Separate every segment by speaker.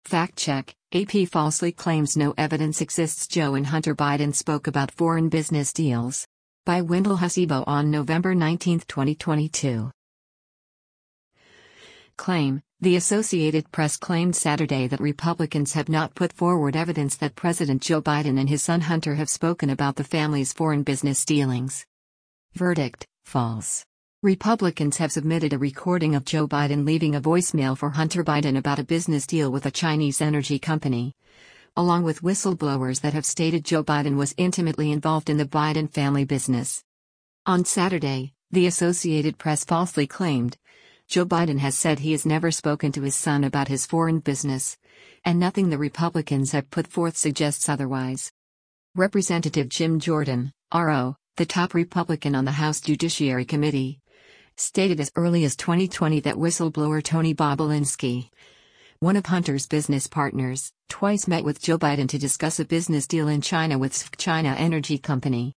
Speaker 1: Fact check: AP falsely claims no evidence exists. Joe and Hunter Biden spoke about foreign business deals. By Wendell Hasibo on November 19, 2022. Claim: The Associated Press claimed Saturday that Republicans have not put forward evidence that President Joe Biden and his son Hunter have spoken about the family's foreign business dealings. Verdict: false. Republicans have submitted a recording of Joe Biden leaving a voicemail for Hunter Biden about a business deal with a Chinese energy company, along with whistleblowers that have stated Joe Biden was intimately involved in the Biden family business. On Saturday, the Associated Press falsely claimed Joe Biden has said he has never spoken to his son about his foreign business, and nothing the Republicans have put forth suggests otherwise. Representative Jim Jordan, RO, the top Republican on the House Judiciary Committee, stated as early as 2020 that whistleblower Tony Bobulinski, one of Hunter's business partners, twice met with Joe Biden to discuss a business deal in China with SK China Energy Company.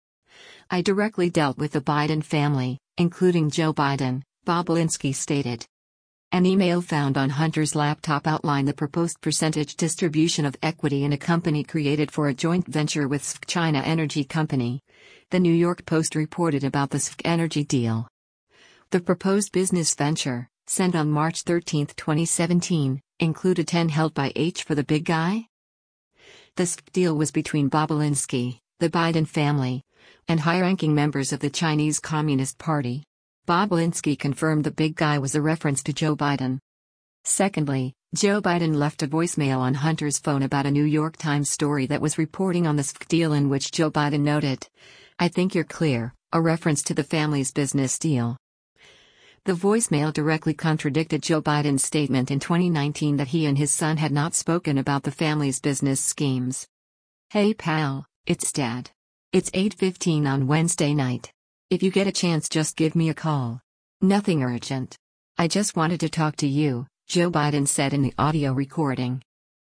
Speaker 1: I directly dealt with the Biden family, including Joe Biden, Bobulinski stated. An email found on Hunter's laptop outlined the proposed percentage distribution of equity in a company created for a joint venture with SK China Energy Company. The New York Post reported about the SK Energy deal. The proposed business venture, sent on March 13, 2017, included 10 held by H for the big guy. The SK deal was between Bobulinski, the Biden family, and high-ranking members of the Chinese Communist Party. Bobulinski confirmed the big guy was a reference to Joe Biden. Secondly, Joe Biden left a voicemail on Hunter's phone about a New York Times story that was reporting on the SK deal in which Joe Biden noted, "I think you're clear," a reference to the family's business deal. The voicemail directly contradicted Joe Biden's statement in 2019 that he and his son had not spoken about the family's business schemes. "Hey pal, it's Dad. It's 8:15 on Wednesday night. If you get a chance, just give me a call. Nothing urgent. I just wanted to talk to you," Joe Biden said in the audio recording.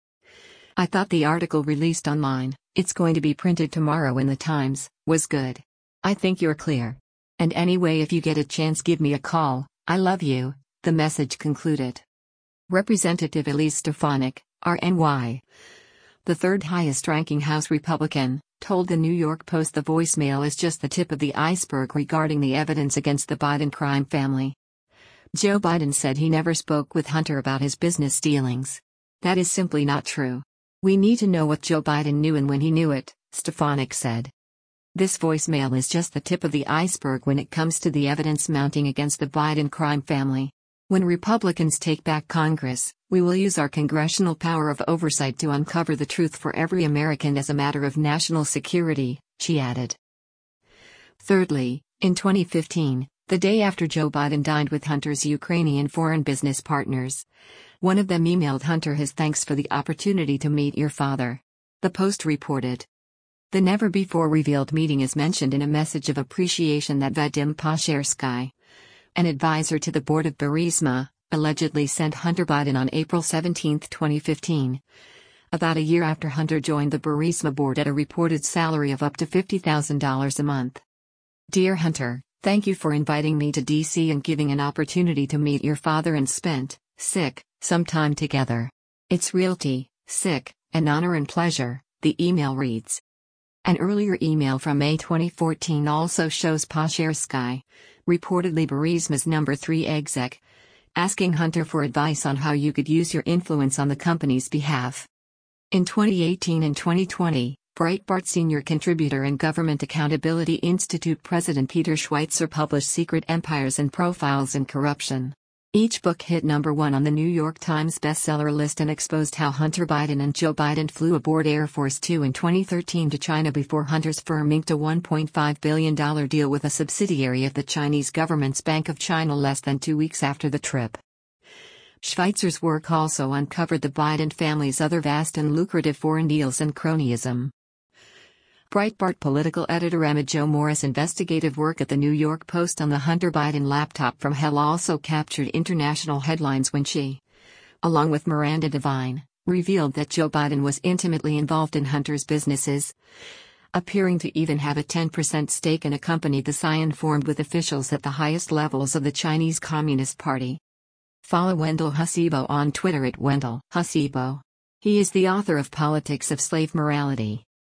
Speaker 1: "I thought the article released online, it's going to be printed tomorrow in the Times, was good. I think you're clear. And anyway, if you get a chance, give me a call. I love you," the message concluded. Representative Elise Stefanik, RNY, the third highest-ranking House Republican, told the New York Post the voicemail is just the tip of the iceberg regarding the evidence against the Biden crime family. Joe Biden said he never spoke with Hunter about his business dealings. That is simply not true. We need to know what Joe Biden knew and when he knew it, Stefanik said. This voicemail is just the tip of the iceberg when it comes to the evidence mounting against the Biden crime family. When Republicans take back Congress, we will use our congressional power of oversight to uncover the truth for every American as a matter of national security, she added. Thirdly, in 2015, the day after Joe Biden dined with Hunter's Ukrainian foreign business partners, one of them emailed Hunter his thanks for the opportunity to meet your father. The Post reported. The never-before-revealed meeting is mentioned in a message of appreciation that Vadim Pashersky, an advisor to the board of Burisma, allegedly sent Hunter Biden on April 17, 2015. About a year after Hunter joined the Burisma board at a reported salary of up to $50,000 a month. Dear Hunter, thank you for inviting me to D.C. and giving an opportunity to meet your father and spent, some time together. It's realty, an honor and pleasure, the email reads. An earlier email from May 2014 also shows Pashersky, reportedly Burisma's number 3 exec, asking Hunter for advice on how you could use your influence on the company's behalf. In 2018 and 2020, Breitbart senior contributor and Government Accountability Institute President Peter Schweitzer published Secret Empires and Profiles in Corruption. Each book hit number 1 on the New York Times bestseller list and exposed how Hunter Biden and Joe Biden flew aboard Air Force Two in 2013 to China before Hunter's firm inked a $1.5 billion deal with a subsidiary of the Chinese government's Bank of China less than 2 weeks after the trip. Schweitzer's work also uncovered the Biden family's other vast and lucrative foreign deals and cronyism. Breitbart political editor Emma Jo Morris' investigative work at the New York Post on the Hunter Biden laptop from hell also captured international headlines when she, along with Miranda Devine, revealed that Joe Biden was intimately involved in Hunter's businesses, appearing to even have a 10% stake in a company the Scion formed with officials at the highest levels of the Chinese Communist Party. Follow Wendell Hasibo on Twitter at Wendell Hasibo. He is the author of Politics of Slave Morality.